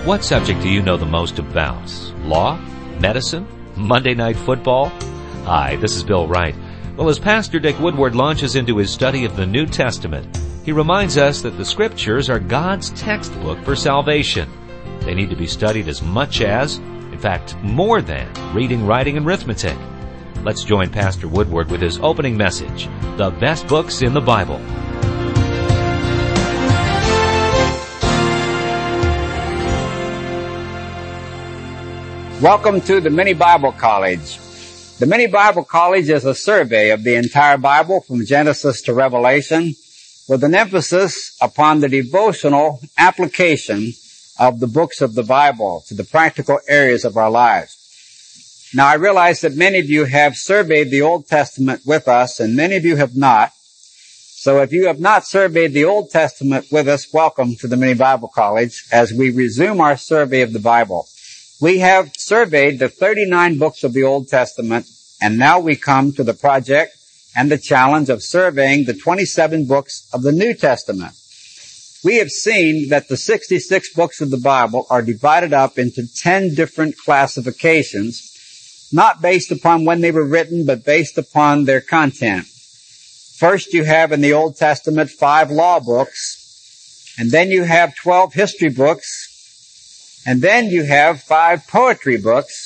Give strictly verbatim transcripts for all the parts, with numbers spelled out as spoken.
What subject do you know the most about? Law? Medicine? Monday Night Football? Hi, this is Bill Wright. Well, as Pastor Dick Woodward launches into his study of the New Testament, he reminds us that the Scriptures are God's textbook for salvation. They need to be studied as much as, in fact, more than, reading, writing, and arithmetic. Let's join Pastor Woodward with his opening message, The Best Books in the Bible. Welcome to the Mini Bible College. The Mini Bible College is a survey of the entire Bible from Genesis to Revelation with an emphasis upon the devotional application of the books of the Bible to the practical areas of our lives. Now, I realize that many of you have surveyed the Old Testament with us and many of you have not. So if you have not surveyed the Old Testament with us, welcome to the Mini Bible College as we resume our survey of the Bible. We have surveyed the thirty-nine books of the Old Testament, and now we come to the project and the challenge of surveying the twenty-seven books of the New Testament. We have seen that the sixty-six books of the Bible are divided up into ten different classifications, not based upon when they were written, but based upon their content. First, you have in the Old Testament five law books, and then you have twelve history books, and then you have five poetry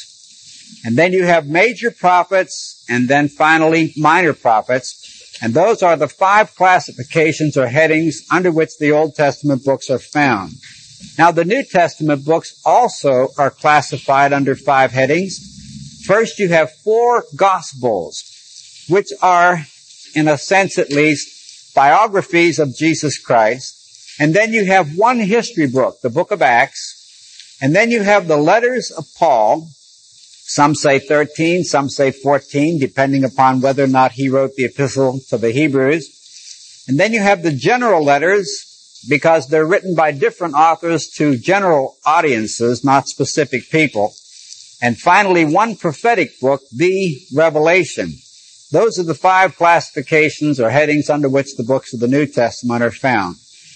books, and then you have major prophets, and then finally minor prophets. And those are the five classifications or headings under which the Old Testament books are found. Now, the New Testament books also are classified under five headings. First, you have four Gospels, which are, in a sense at least, biographies of Jesus Christ. And then you have one history book, the book of Acts. And then you have the letters of Paul. Some say thirteen, some say fourteen, depending upon whether or not he wrote the epistle to the Hebrews. And then you have the general letters, because they're written by different authors to general audiences, not specific people. And finally, one prophetic book, the Revelation. Those are the five classifications or headings under which the books of the New Testament are found.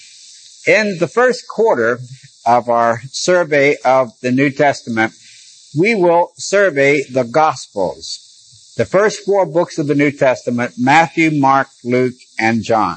In the first quarter of our survey of the New Testament, we will survey the Gospels. The first four books of the New Testament, Matthew, Mark, Luke, and John.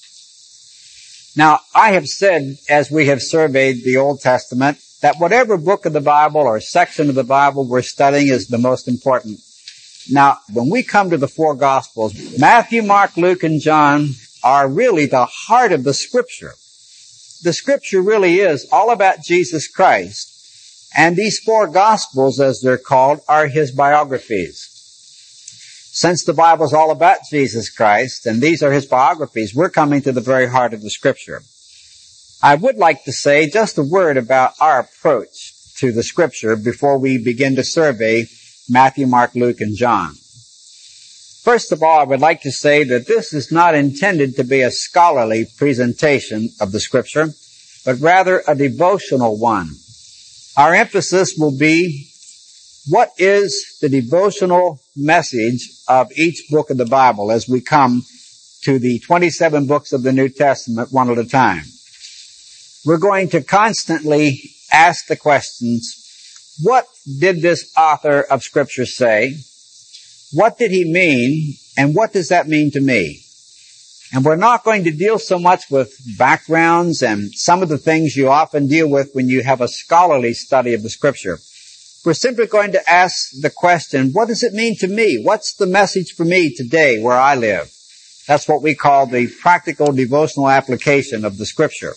Now, I have said, as we have surveyed the Old Testament, that whatever book of the Bible or section of the Bible we're studying is the most important. Now, when we come to the four Gospels, Matthew, Mark, Luke, and John are really the heart of the Scripture. The Scripture really is all about Jesus Christ. And these four Gospels, as they're called, are His biographies. Since the Bible is all about Jesus Christ, and these are His biographies, we're coming to the very heart of the Scripture. I would like to say just a word about our approach to the Scripture before we begin to survey Matthew, Mark, Luke, and John. First of all, I would like to say that this is not intended to be a scholarly presentation of the Scripture, but rather a devotional one. Our emphasis will be, what is the devotional message of each book of the Bible as we come to the twenty-seven books of the New Testament one at a time. We're going to constantly ask the questions, what did this author of Scripture say? What did he mean? And what does that mean to me? And we're not going to deal so much with backgrounds and some of the things you often deal with when you have a scholarly study of the Scripture. We're simply going to ask the question, what does it mean to me? What's the message for me today where I live? That's what we call the practical devotional application of the Scripture.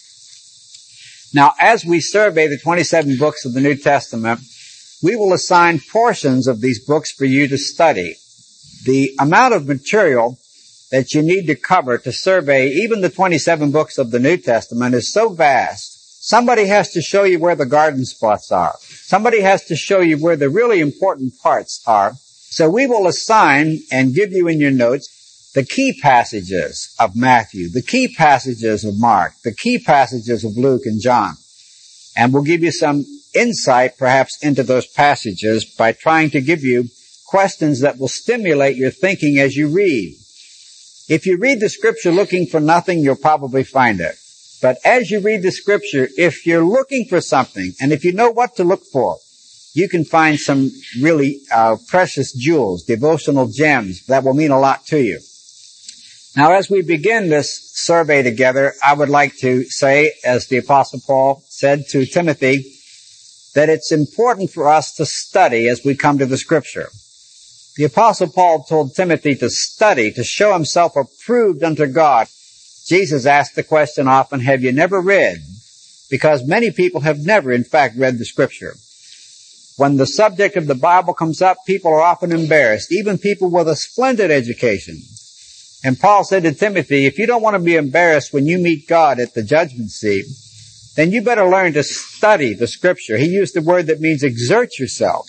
Now, as we survey the twenty-seven books of the New Testament, we will assign portions of these books for you to study. The amount of material that you need to cover to survey even the twenty-seven books of the New Testament is so vast. Somebody has to show you where the garden spots are. Somebody has to show you where the really important parts are. So we will assign and give you in your notes the key passages of Matthew, the key passages of Mark, the key passages of Luke and John. And we'll give you some insight perhaps into those passages by trying to give you questions that will stimulate your thinking as you read. If you read the Scripture looking for nothing, you'll probably find it. But as you read the scripture, if you're looking for something, and if you know what to look for, you can find some really uh, precious jewels, devotional gems that will mean a lot to you. Now, as we begin this survey together, I would like to say, as the Apostle Paul said to Timothy, that it's important for us to study as we come to the scripture. The Apostle Paul told Timothy to study, to show himself approved unto God. Jesus asked the question often, have you never read? Because many people have never, in fact, read the scripture. When the subject of the Bible comes up, people are often embarrassed, even people with a splendid education. And Paul said to Timothy, if you don't want to be embarrassed when you meet God at the judgment seat, then you better learn to study the scripture. He used the word that means exert yourself.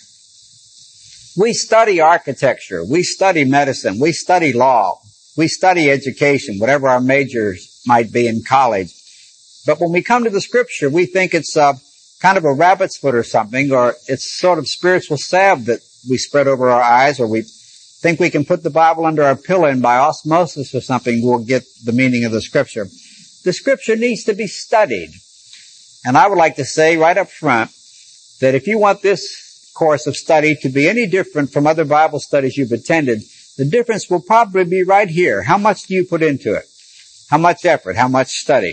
We study architecture, we study medicine, we study law, we study education, whatever our majors might be in college. But when we come to the scripture, we think it's uh, kind of a rabbit's foot or something, or it's sort of spiritual salve that we spread over our eyes, or we think we can put the Bible under our pillow and by osmosis or something we'll get the meaning of the scripture. The scripture needs to be studied. And I would like to say right up front that if you want this course of study to be any different from other Bible studies you've attended, the difference will probably be right here. How much do you put into it? How much effort? How much study?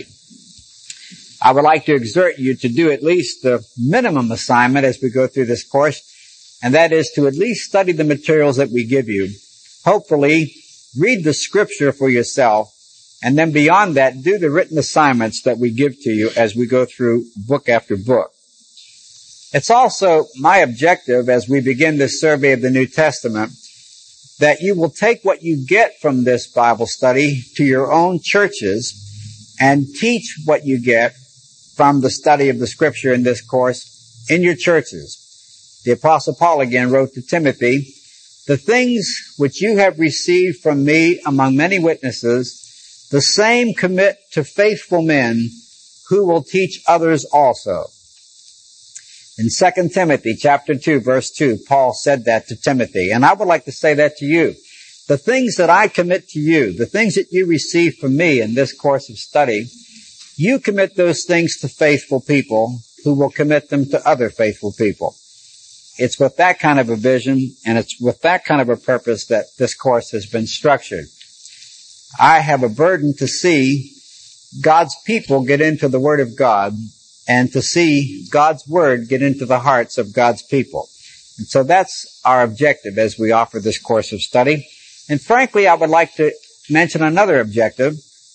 I would like to exhort you to do at least the minimum assignment as we go through this course, and that is to at least study the materials that we give you. Hopefully, read the scripture for yourself, and then beyond that, do the written assignments that we give to you as we go through book after book. It's also my objective as we begin this survey of the New Testament that you will take what you get from this Bible study to your own churches and teach what you get from the study of the scripture in this course in your churches. The Apostle Paul again wrote to Timothy, the things which you have received from me among many witnesses, the same commit to faithful men who will teach others also. In Second Timothy chapter two, verse two, Paul said that to Timothy, and I would like to say that to you. The things that I commit to you, the things that you receive from me in this course of study, you commit those things to faithful people who will commit them to other faithful people. It's with that kind of a vision and it's with that kind of a purpose that this course has been structured. I have a burden to see God's people get into the Word of God and to see God's Word get into the hearts of God's people. And so that's our objective as we offer this course of study. And frankly, I would like to mention another objective.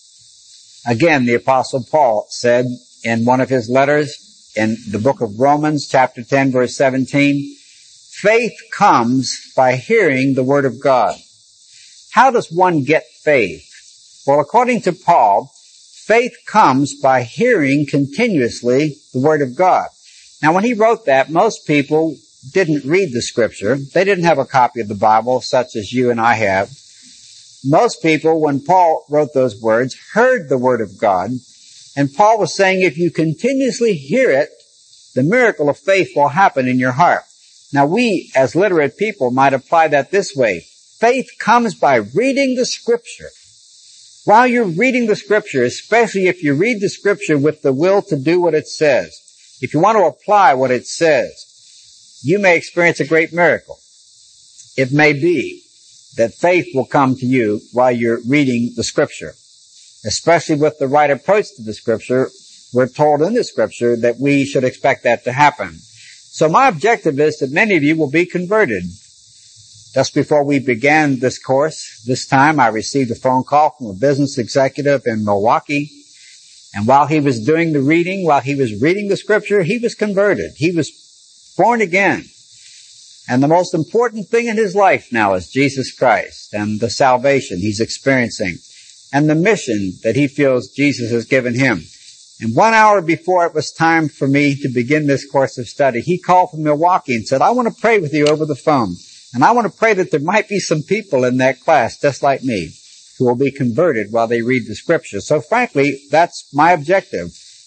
Again, the Apostle Paul said in one of his letters in the book of Romans, chapter ten, verse seventeen, faith comes by hearing the Word of God. How does one get faith? Well, according to Paul, faith comes by hearing continuously the Word of God. Now, when he wrote that, most people didn't read the scripture. They didn't have a copy of the Bible such as you and I have. Most people, when Paul wrote those words, heard the Word of God. And Paul was saying if you continuously hear it, the miracle of faith will happen in your heart. Now we, as literate people, might apply that this way. Faith comes by reading the scripture. While you're reading the scripture, especially if you read the scripture with the will to do what it says, if you want to apply what it says, you may experience a great miracle. It may be that faith will come to you while you're reading the scripture. Especially with the right approach to the scripture, we're told in the scripture that we should expect that to happen. So my objective is that many of you will be converted. Just before we began this course, this time I received a phone call from a business executive in Milwaukee. And while he was doing the reading, while he was reading the scripture, he was converted. He was born again. And the most important thing in his life now is Jesus Christ and the salvation he's experiencing and the mission that he feels Jesus has given him. And one hour before it was time for me to begin this course of study, he called from Milwaukee and said, I want to pray with you over the phone. And I want to pray that there might be some people in that class just like me who will be converted while they read the scripture. So frankly, that's my objective.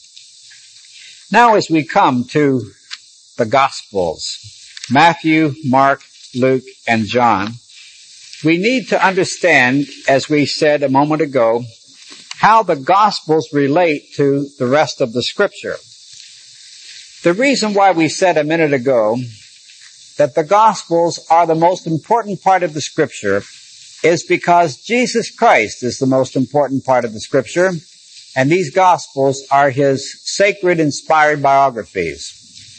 Now as we come to the Gospels, Matthew, Mark, Luke, and John, we need to understand, as we said a moment ago, how the Gospels relate to the rest of the Scripture. The reason why we said a minute ago that the Gospels are the most important part of the Scripture is because Jesus Christ is the most important part of the Scripture, and these Gospels are His sacred, inspired biographies.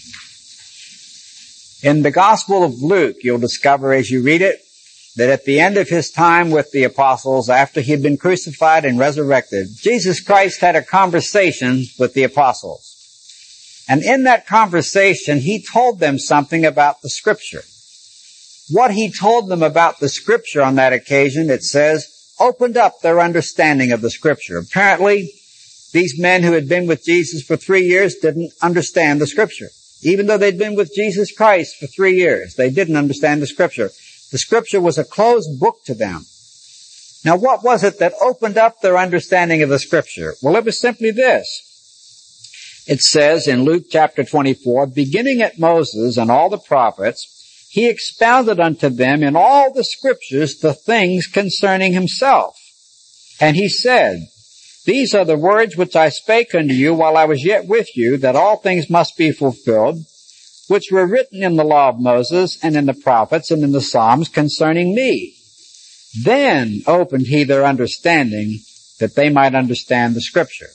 In the Gospel of Luke, you'll discover as you read it, that at the end of His time with the apostles, after He had been crucified and resurrected, Jesus Christ had a conversation with the apostles. And in that conversation, He told them something about the Scripture. What He told them about the Scripture on that occasion, it says, opened up their understanding of the Scripture. Apparently, these men who had been with Jesus for three years didn't understand the Scripture. Even though they'd been with Jesus Christ for three years, they didn't understand the Scripture. The Scripture was a closed book to them. Now, what was it that opened up their understanding of the Scripture? Well, it was simply this. It says in Luke chapter twenty-four, beginning at Moses and all the prophets, He expounded unto them in all the Scriptures the things concerning Himself. And He said, these are the words which I spake unto you while I was yet with you, that all things must be fulfilled, which were written in the law of Moses and in the prophets and in the Psalms concerning me. Then opened He their understanding that they might understand the Scripture.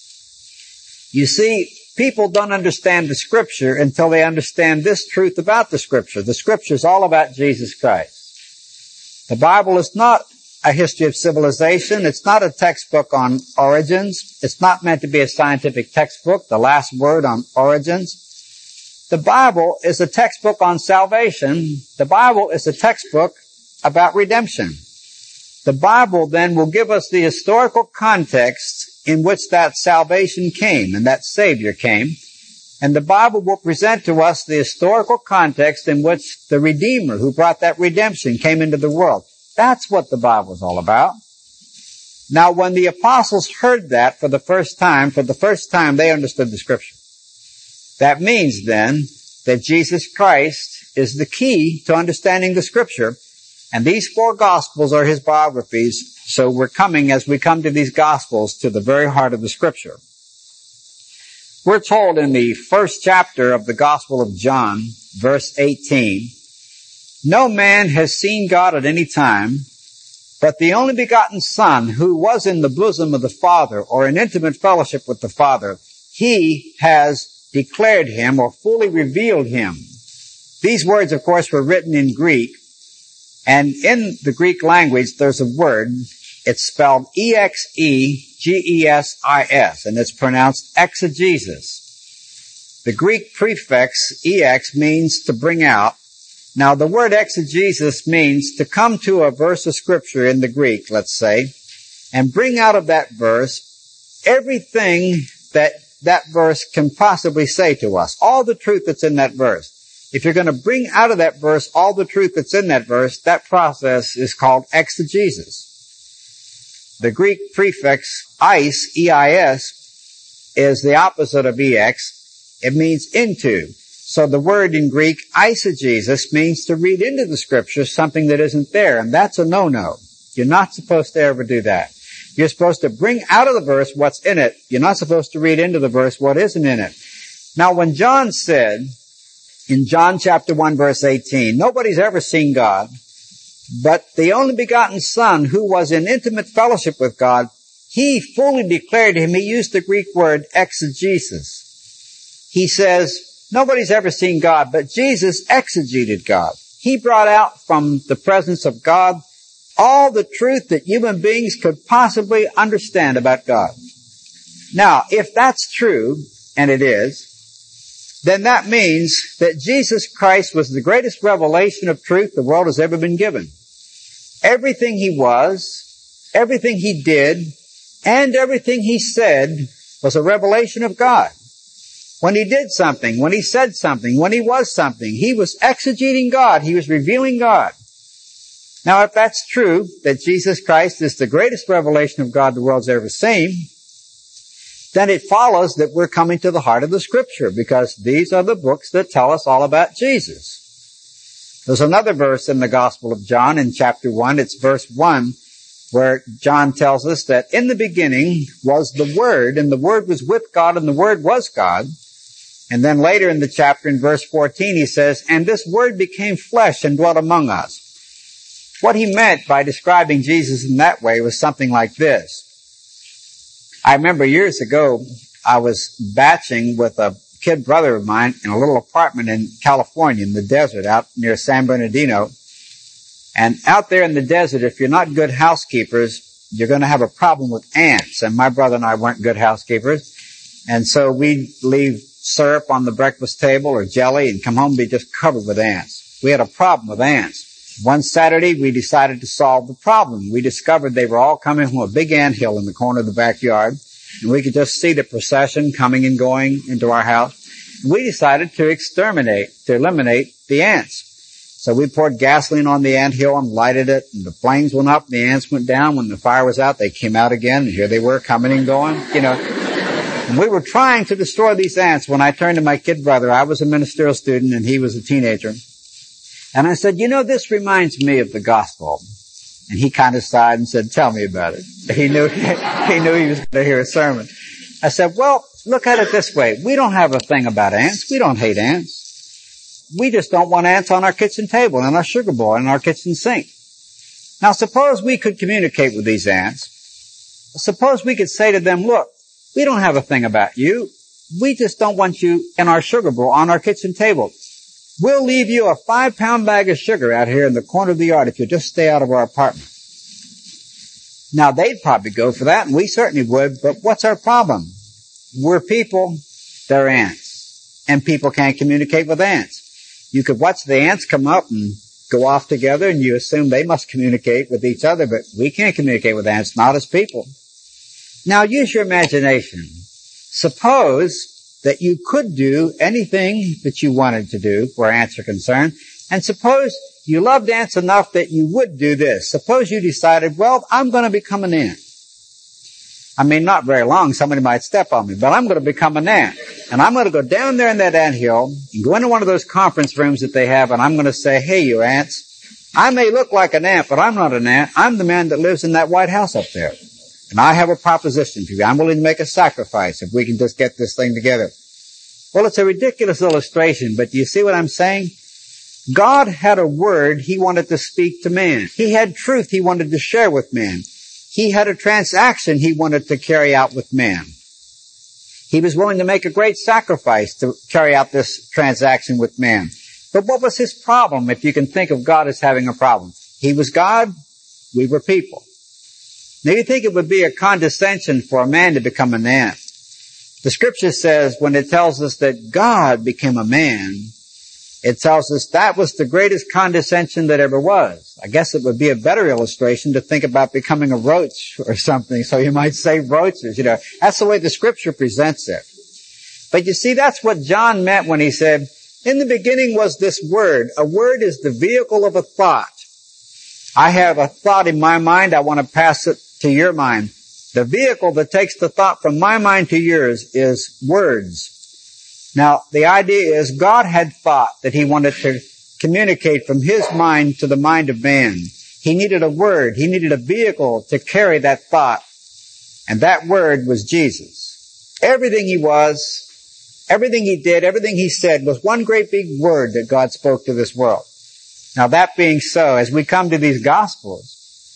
You see, people don't understand the Scripture until they understand this truth about the Scripture. The Scripture is all about Jesus Christ. The Bible is not a history of civilization. It's not a textbook on origins. It's not meant to be a scientific textbook, the last word on origins. The Bible is a textbook on salvation. The Bible is a textbook about redemption. The Bible then will give us the historical context in which that salvation came and that Savior came. And the Bible will present to us the historical context in which the Redeemer who brought that redemption came into the world. That's what the Bible is all about. Now, when the apostles heard that for the first time, for the first time they understood the Scripture. That means then that Jesus Christ is the key to understanding the Scripture. And these four Gospels are His biographies. So we're coming, as we come to these Gospels, to the very heart of the Scripture. We're told in the first chapter of the Gospel of John, verse eighteen, no man has seen God at any time, but the only begotten Son, who was in the bosom of the Father, or in intimate fellowship with the Father, He has declared Him or fully revealed Him. These words, of course, were written in Greek. And in the Greek language, there's a word. It's spelled E X E G E S I S, and it's pronounced exegesis. The Greek prefix ex means to bring out. Now, the word exegesis means to come to a verse of Scripture in the Greek, let's say, and bring out of that verse everything that that verse can possibly say to us, all the truth that's in that verse. If you're going to bring out of that verse all the truth that's in that verse, that process is called exegesis. The Greek prefix eis, E I S, is the opposite of ex. It means into. So the word in Greek, eisegesis, means to read into the Scripture something that isn't there, and that's a no-no. You're not supposed to ever do that. You're supposed to bring out of the verse what's in it. You're not supposed to read into the verse what isn't in it. Now, when John said, in John chapter one, verse eighteen, nobody's ever seen God, but the only begotten Son who was in intimate fellowship with God, He fully declared Him. He used the Greek word exegesis. He says, nobody's ever seen God, but Jesus exegeted God. He brought out from the presence of God all the truth that human beings could possibly understand about God. Now, if that's true, and it is, then that means that Jesus Christ was the greatest revelation of truth the world has ever been given. Everything He was, everything He did, and everything He said was a revelation of God. When He did something, when He said something, when He was something, He was exegeting God. He was revealing God. Now, if that's true, that Jesus Christ is the greatest revelation of God the world's ever seen, then it follows that we're coming to the heart of the Scripture, because these are the books that tell us all about Jesus. There's another verse in the Gospel of John in chapter one. It's verse one. where John tells us that in the beginning was the Word, and the Word was with God, and the Word was God. And then later in the chapter, in verse fourteen, he says, and this Word became flesh and dwelt among us. What he meant by describing Jesus in that way was something like this. I remember years ago, I was batching with a kid brother of mine in a little apartment in California, in the desert, out near San Bernardino. And out there in the desert, if you're not good housekeepers, you're going to have a problem with ants. And my brother and I weren't good housekeepers. And so we'd leave syrup on the breakfast table or jelly and come home and be just covered with ants. We had a problem with ants. One Saturday, we decided to solve the problem. We discovered they were all coming from a big anthill in the corner of the backyard. And we could just see the procession coming and going into our house. And we decided to exterminate, to eliminate the ants. So we poured gasoline on the anthill and lighted it, and the flames went up, and the ants went down. When the fire was out, they came out again, and here they were coming and going, you know. And we were trying to destroy these ants when I turned to my kid brother. I was a ministerial student, and he was a teenager. And I said, you know, this reminds me of the gospel. And he kind of sighed and said, tell me about it. He knew, he knew he was going to hear a sermon. I said, well, look at it this way. We don't have a thing about ants. We don't hate ants. We just don't want ants on our kitchen table and our sugar bowl and our kitchen sink. Now suppose we could communicate with these ants. Suppose we could say to them, look, we don't have a thing about you. We just don't want you in our sugar bowl on our kitchen table. We'll leave you a five pound bag of sugar out here in the corner of the yard if you just stay out of our apartment. Now they'd probably go for that, and we certainly would, but what's our problem? We're people, they're ants. And people can't communicate with ants. You could watch the ants come up and go off together, and you assume they must communicate with each other, but we can't communicate with ants, not as people. Now use your imagination. Suppose that you could do anything that you wanted to do where ants are concerned, and suppose you loved ants enough that you would do this. Suppose you decided, well, I'm going to become an ant. I mean, not very long, somebody might step on me, but I'm going to become an ant. And I'm going to go down there in that anthill and go into one of those conference rooms that they have, and I'm going to say, hey, you ants, I may look like an ant, but I'm not an ant. I'm the man that lives in that White House up there. And I have a proposition for you. I'm willing to make a sacrifice if we can just get this thing together. Well, it's a ridiculous illustration, but do you see what I'm saying? God had a word he wanted to speak to man. He had truth he wanted to share with man. He had a transaction he wanted to carry out with man. He was willing to make a great sacrifice to carry out this transaction with man. But what was his problem, if you can think of God as having a problem? He was God, we were people. Now you think it would be a condescension for a man to become an ant. The scripture says, when it tells us that God became a man, it tells us that was the greatest condescension that ever was. I guess it would be a better illustration to think about becoming a roach or something. So you might say roaches, you know. That's the way the scripture presents it. But you see, that's what John meant when he said, in the beginning was this word. A word is the vehicle of a thought. I have a thought in my mind. I want to pass it to your mind. The vehicle that takes the thought from my mind to yours is words. Now, the idea is God had thought that he wanted to communicate from his mind to the mind of man. He needed a word. He needed a vehicle to carry that thought. And that word was Jesus. Everything he was, everything he did, everything he said was one great big word that God spoke to this world. Now, that being so, as we come to these Gospels,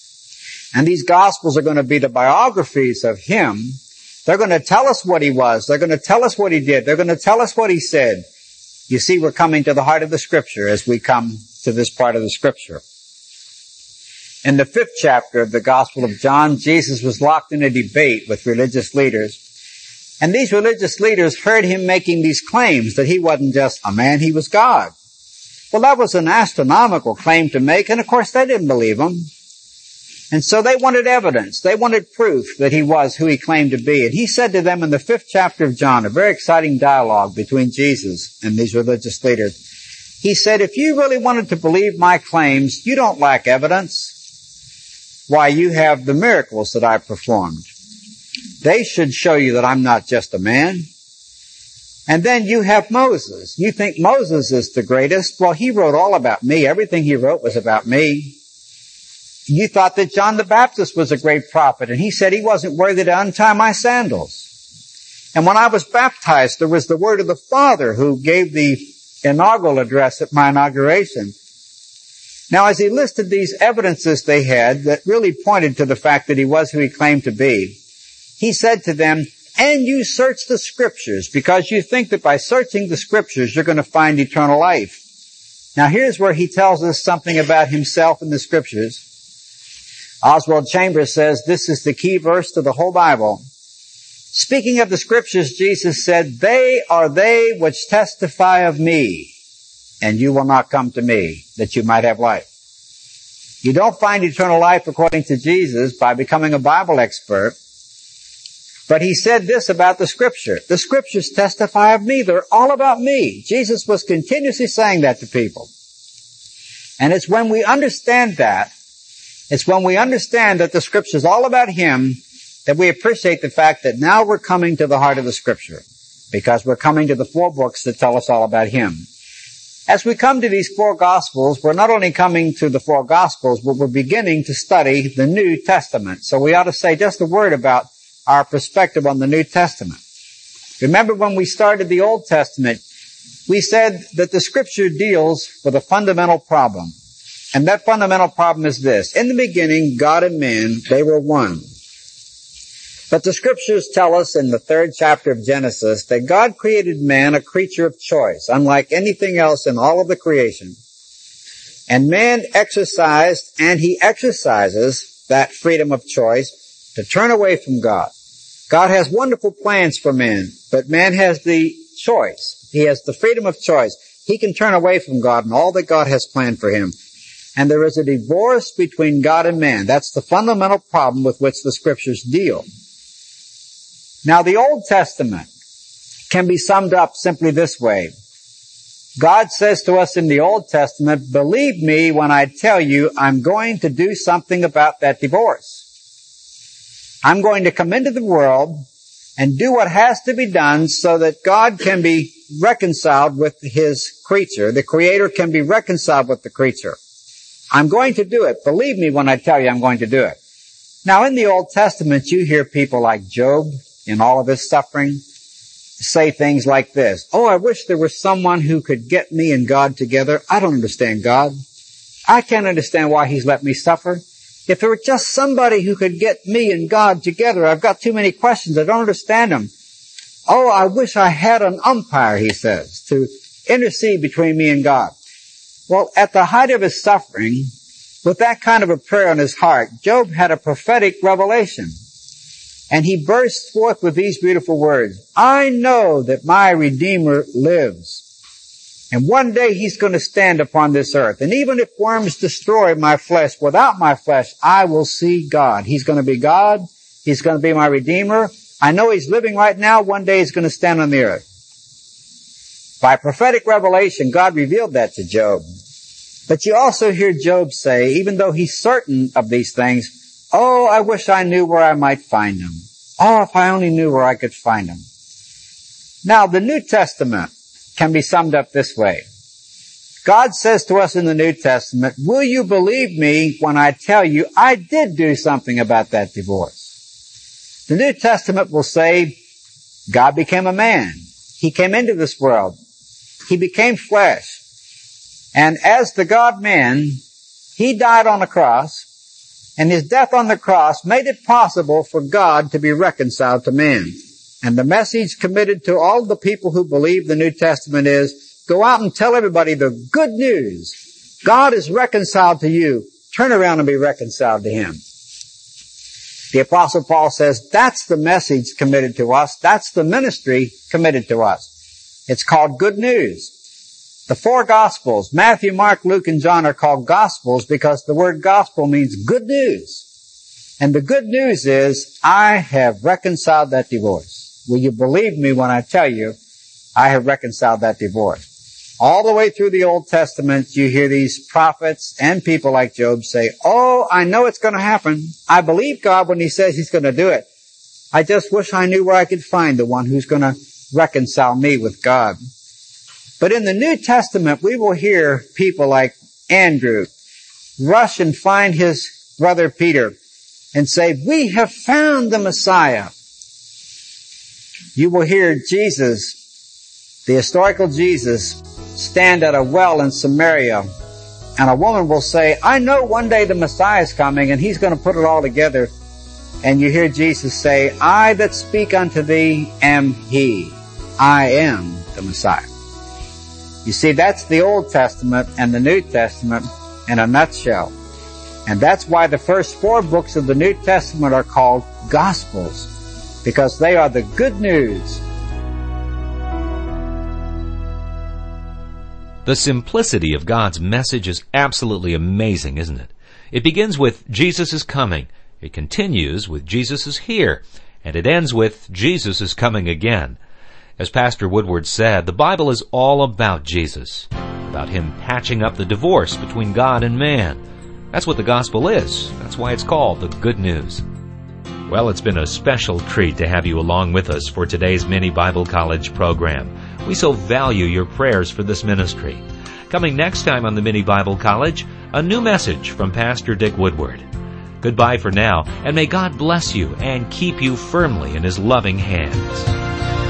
and these Gospels are going to be the biographies of him, they're going to tell us what he was. They're going to tell us what he did. They're going to tell us what he said. You see, we're coming to the heart of the Scripture as we come to this part of the Scripture. In the fifth chapter of the Gospel of John, Jesus was locked in a debate with religious leaders. And these religious leaders heard him making these claims that he wasn't just a man, he was God. Well, that was an astronomical claim to make, and of course they didn't believe him. And so they wanted evidence. They wanted proof that he was who he claimed to be. And he said to them in the fifth chapter of John, a very exciting dialogue between Jesus and these religious leaders. He said, if you really wanted to believe my claims, you don't lack evidence. Why, you have the miracles that I performed. They should show you that I'm not just a man. And then you have Moses. You think Moses is the greatest? Well, he wrote all about me. Everything he wrote was about me. You thought that John the Baptist was a great prophet, and he said he wasn't worthy to untie my sandals. And when I was baptized, there was the word of the Father who gave the inaugural address at my inauguration. Now, as he listed these evidences they had that really pointed to the fact that he was who he claimed to be, he said to them, and you search the Scriptures because you think that by searching the Scriptures you're going to find eternal life. Now, here's where he tells us something about himself in the Scriptures. Oswald Chambers says this is the key verse to the whole Bible. Speaking of the Scriptures, Jesus said, they are they which testify of me, and you will not come to me, that you might have life. You don't find eternal life according to Jesus by becoming a Bible expert. But he said this about the Scripture. The Scriptures testify of me. They're all about me. Jesus was continuously saying that to people. And it's when we understand that, it's when we understand that the Scripture is all about him, that we appreciate the fact that now we're coming to the heart of the Scripture, because we're coming to the four books that tell us all about him. As we come to these four Gospels, we're not only coming to the four Gospels, but we're beginning to study the New Testament. So we ought to say just a word about our perspective on the New Testament. Remember when we started the Old Testament, we said that the Scripture deals with a fundamental problem. And that fundamental problem is this. In the beginning, God and man, they were one. But the Scriptures tell us in the third chapter of Genesis that God created man a creature of choice, unlike anything else in all of the creation. And man exercised, and he exercises that freedom of choice to turn away from God. God has wonderful plans for man, but man has the choice. He has the freedom of choice. He can turn away from God and all that God has planned for him. And there is a divorce between God and man. That's the fundamental problem with which the Scriptures deal. Now, the Old Testament can be summed up simply this way. God says to us in the Old Testament, believe me when I tell you I'm going to do something about that divorce. I'm going to come into the world and do what has to be done so that God can be reconciled with his creature. The Creator can be reconciled with the creature. I'm going to do it. Believe me when I tell you I'm going to do it. Now, in the Old Testament, you hear people like Job, in all of his suffering, say things like this. Oh, I wish there was someone who could get me and God together. I don't understand God. I can't understand why he's let me suffer. If there were just somebody who could get me and God together, I've got too many questions. I don't understand them. Oh, I wish I had an umpire, he says, to intercede between me and God. Well, at the height of his suffering, with that kind of a prayer in his heart, Job had a prophetic revelation. And he burst forth with these beautiful words. I know that my Redeemer lives. And one day he's going to stand upon this earth. And even if worms destroy my flesh, without my flesh, I will see God. He's going to be God. He's going to be my Redeemer. I know he's living right now. One day he's going to stand on the earth. By prophetic revelation, God revealed that to Job. But you also hear Job say, even though he's certain of these things, oh, I wish I knew where I might find him. Oh, if I only knew where I could find him. Now, the New Testament can be summed up this way. God says to us in the New Testament, will you believe me when I tell you I did do something about that divorce? The New Testament will say, God became a man. He came into this world. He became flesh. And as the God-man, he died on the cross. And his death on the cross made it possible for God to be reconciled to man. And the message committed to all the people who believe the New Testament is, go out and tell everybody the good news. God is reconciled to you. Turn around and be reconciled to him. The Apostle Paul says that's the message committed to us. That's the ministry committed to us. It's called good news. The four Gospels, Matthew, Mark, Luke, and John, are called Gospels because the word gospel means good news. And the good news is, I have reconciled that divorce. Will you believe me when I tell you, I have reconciled that divorce? All the way through the Old Testament, you hear these prophets and people like Job say, oh, I know it's going to happen. I believe God when he says he's going to do it. I just wish I knew where I could find the one who's going to reconcile me with God. But in the New Testament, we will hear people like Andrew rush and find his Brother Peter and say, "We have found the Messiah," you will hear Jesus, the historical Jesus, stand at a well in Samaria, and a woman will say, "I know one day the Messiah is coming and he's going to put it all together." And you hear Jesus say, "I that speak unto thee am he. I am the Messiah." You see, that's the Old Testament and the New Testament in a nutshell. And that's why the first four books of the New Testament are called Gospels, because they are the good news. The simplicity of God's message is absolutely amazing, isn't it? It begins with Jesus is coming. It continues with Jesus is here. And it ends with Jesus is coming again. As Pastor Woodward said, the Bible is all about Jesus, about him patching up the divorce between God and man. That's what the gospel is. That's why it's called the Good News. Well, it's been a special treat to have you along with us for today's Mini Bible College program. We so value your prayers for this ministry. Coming next time on the Mini Bible College, a new message from Pastor Dick Woodward. Goodbye for now, and may God bless you and keep you firmly in his loving hands.